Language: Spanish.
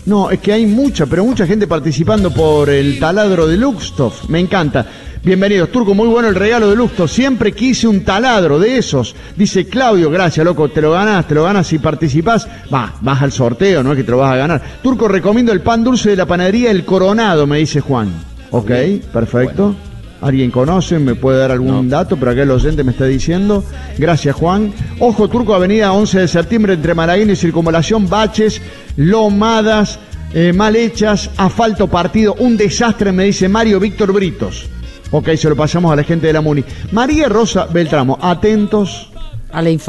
No, es que hay mucha gente participando por el taladro de Luxtoff. Me encanta. Bienvenidos, Turco, muy bueno el regalo de Luxtoff. Siempre quise un taladro de esos. Dice Claudio, gracias, loco, te lo ganas si participás. Vas al sorteo, no es que te lo vas a ganar. Turco, recomiendo el pan dulce de la panadería El Coronado, me dice Juan. Ok, perfecto. Bueno. ¿Alguien conoce? ¿Me puede dar algún dato? Pero acá el oyente me está diciendo. Gracias, Juan. Ojo, Turco, avenida 11 de septiembre entre Malagueño y Circunvalación, baches, lomadas, mal hechas, asfalto partido, un desastre, me dice Mario Víctor Britos. Ok, se lo pasamos a la gente de la MUNI. María Rosa Beltramo, atentos a la información.